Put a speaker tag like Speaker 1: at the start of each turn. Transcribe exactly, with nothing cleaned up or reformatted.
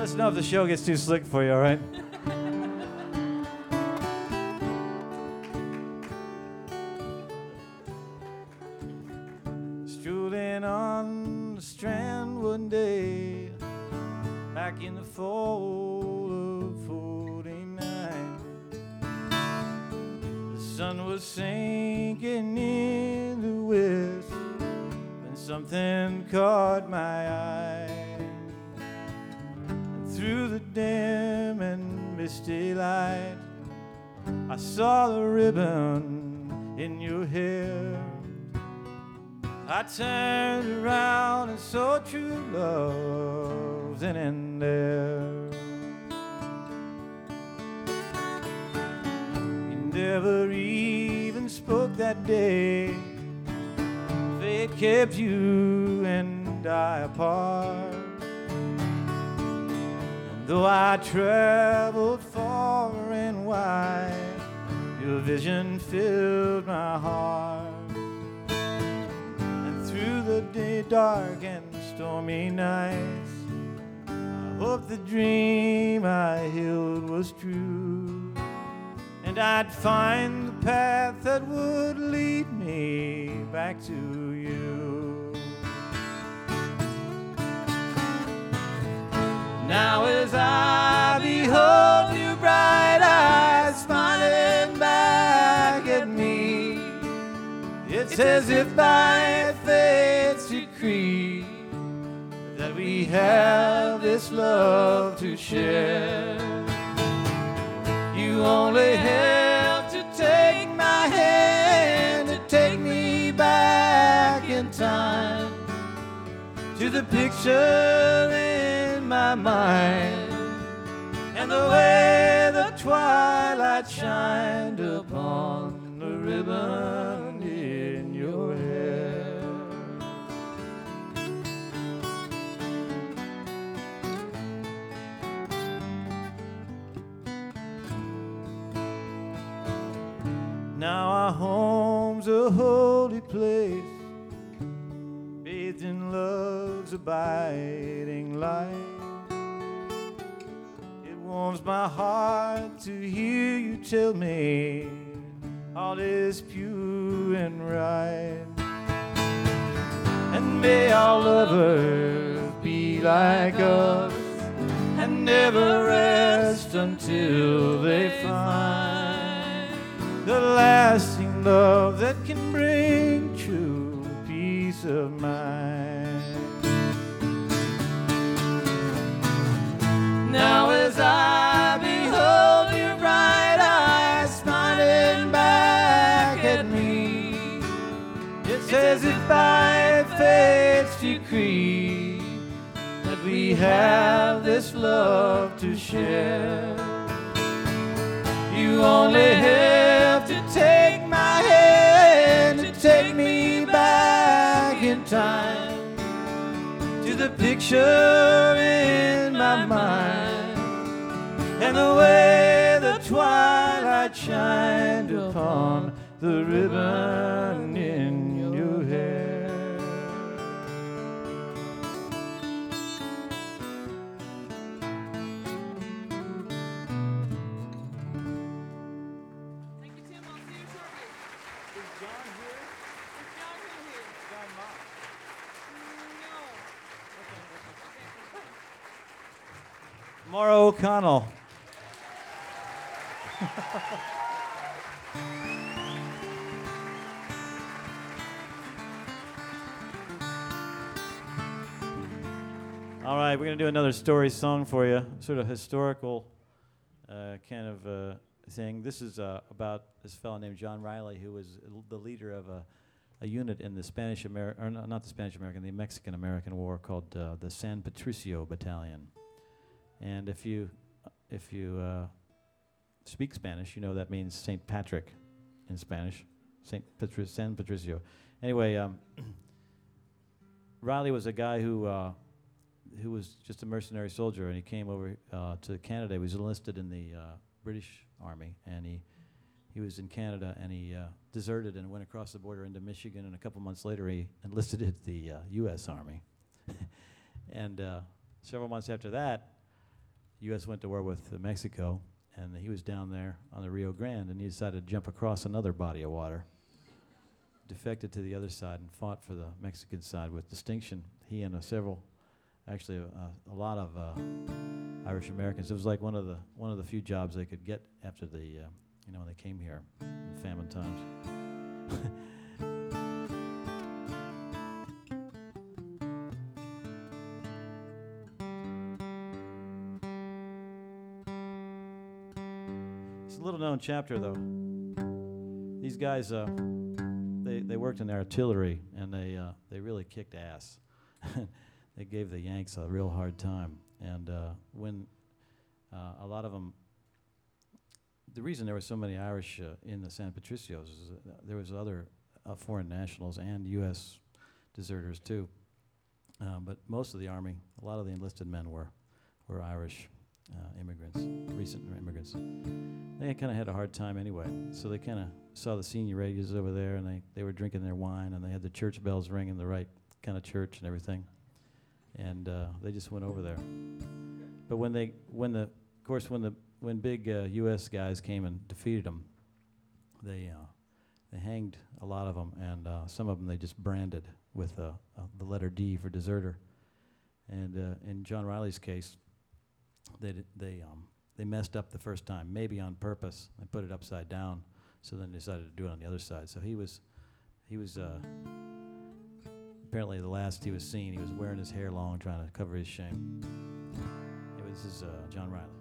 Speaker 1: Let us know if the show gets too slick for you, all right? Strolling on the Strand one day, back in the fall of forty-nine. The sun was sinking in the west when something caught my eye. And through the dim and misty light, I saw the ribbon in your hair. I turned around and saw true love then and there. You never even spoke that day. Fate kept you and I apart. And though I traveled far and wide, your vision filled my heart. Through the day, dark and stormy nights, I hope the dream I held was true, and I'd find the path that would lead me back to you. Now as I behold your bright eyes smiling back at me, it's as if by fate's decree that we have this love to share. You only have to take my hand to take me back in time to the picture in my mind and the way the twilight shined upon the ribbon in your hair. Now our home's a holy place, bathed in love's abiding light. It warms my heart to hear you tell me all is pure and right. And may our lovers be like us and never rest until they find the lasting love that can bring true peace of mind. Now as I behold your bright eyes smiling back at me, it's as if by fate's decree that we have this love to share. You only have to take my hand to take me back in time to the picture in my mind and the way the twilight shined upon the ribbon in your hair. Maura O'Connell. All right, we're going to do another story song for you, sort of historical uh, kind of uh, thing. This is uh, about this fellow named John Riley, who was l- the leader of a, a unit in the Spanish American, or no, not the Spanish American, the Mexican American War called uh, the San Patricio Battalion. And if you if you uh, speak Spanish, you know that means Saint Patrick in Spanish, Saint Patri- San Patricio. Anyway, um, Riley was a guy who uh, who was just a mercenary soldier, and he came over uh, to Canada. He was enlisted in the uh, British Army, and he he was in Canada, and he uh, deserted and went across the border into Michigan, and a couple months later he enlisted at the uh, U S Army. And uh, several months after that, U S went to war with uh, Mexico, and he was down there on the Rio Grande, and he decided to jump across another body of water, defected to the other side, and fought for the Mexican side with distinction. He and uh, several, actually uh, a lot of uh, Irish Americans. It was like one of the one of the few jobs they could get after the, uh, you know, when they came here in famine times. It's a little known chapter, though. These guys, uh, they they worked in artillery, and they uh, they really kicked ass. They gave the Yanks a real hard time, and uh, when uh, a lot of them, the reason there were so many Irish uh, in the San Patricios is uh, there was other uh, foreign nationals and U S deserters too, uh, but most of the army, a lot of the enlisted men were were Irish uh, immigrants, recent immigrants. They kind of had a hard time anyway, so they kind of saw the seniorities over there, and they, they were drinking their wine, and they had the church bells ringing the right kind of church and everything, and uh, they just went over there. But when they, when the, of course, when the when big uh, U S guys came and defeated them, they uh, they hanged a lot of them, and uh, some of them they just branded with uh, uh, the letter D for deserter. And uh, in John Riley's case, they d- they um. They messed up the first time, maybe on purpose. They put it upside down, so then they decided to do it on the other side. So he was, he was uh, apparently the last he was seen. He was wearing his hair long, trying to cover his shame. It was his, uh, John Riley.